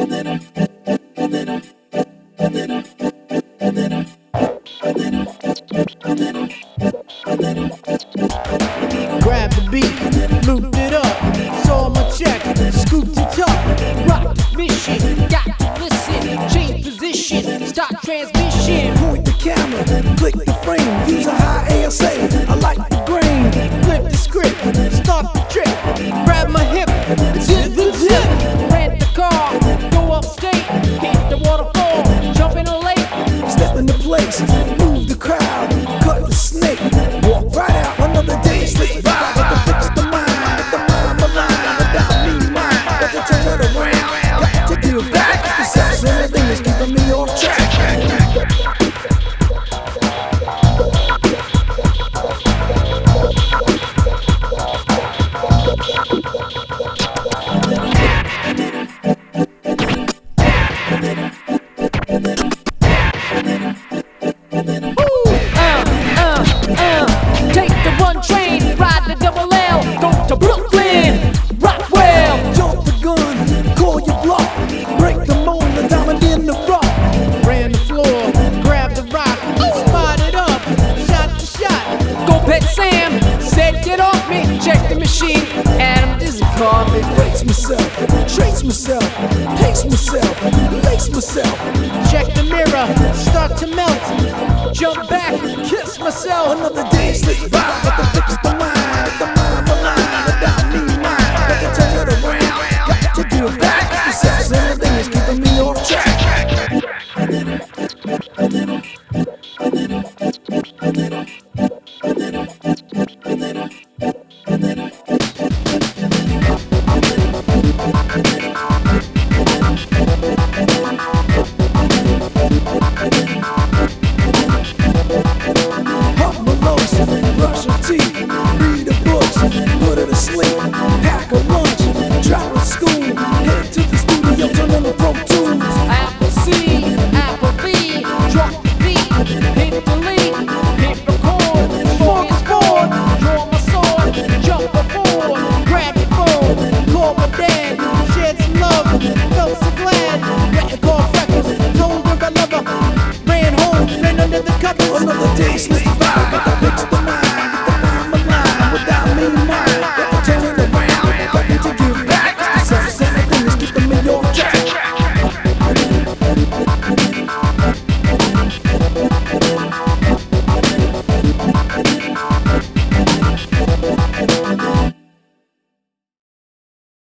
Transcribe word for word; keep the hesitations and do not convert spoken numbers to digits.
Grab the beat, looped it up, saw my check, scooped it up. Rock mission, got to listen, change position, start transmission. Point the camera, click the frame, use a high A S A, I like the grain. Flip the script, start the trip, grab my hip, zip the zip. Rent the car, go upstate, hit the waterfall, jump in a lake. Step into place, move the crowd, cut the snake, walk right out, another day slips by. Got to fix the mind, let the mind malign, without me mind, got to turn it around, got to give back. The self-centered thing is keeping me off track. Take the one train, ride the double L, go to Brooklyn, Rockwell. Jump the gun, call your bluff, break the mold, the diamond in the rough. Ran the floor, grab the rock, spot it up, shot to shot. Go Pet Sam, said get off me, check the machine, Adam is a coffee. Brace myself, trace myself, pace myself, lace myself. Check the mirror, start to melt, jump back, kiss myself. Another day slips by, got to fix the mind, let the mind malign, without me mind, got to turn it around, got to give back. The self-centered thing is keeping me off track.